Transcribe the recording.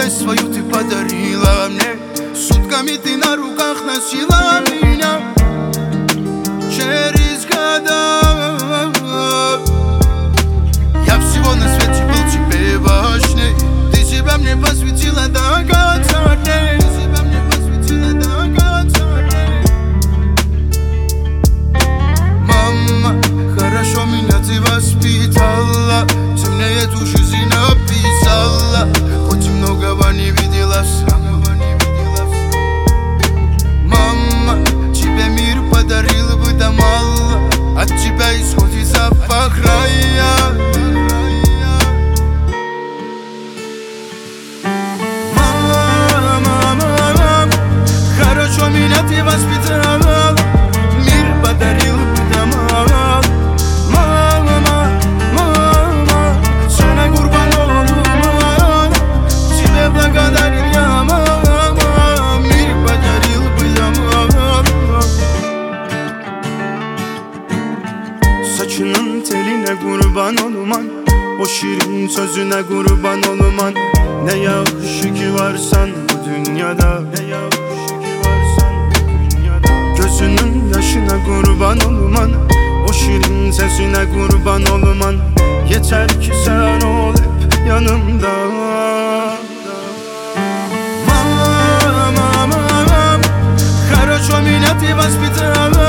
свою ты подарила мне. Сутками ты на руках носила меня. Через года я всего на свете был тебе важней. Ты себя мне посвятила до конца дней. Мама, хорошо меня ты воспитала. Ты мне эту жизнь написала. Хоть и многого не видела сама. Мама, тебе мир подарил бы, да мало. От тебя исходит запах рая. Мама, хорошо меня ты воспитала. Мир подарил бы, да мало. Мама, sana kurban olmam. Тебе благодарен я, мама. Мир подарил бы, да mало. Saçının teline kurban olman, o şirin sözüne kurban olman. Ne yakışı ki varsan bu dünyada, ne yakışı ki varsan bu dünyada. Gözünün yaşına kurban olman, o şirin sesine kurban olman. Yeter ki sen ol hep yanımda. Мама, хорошо меня ты воспитала.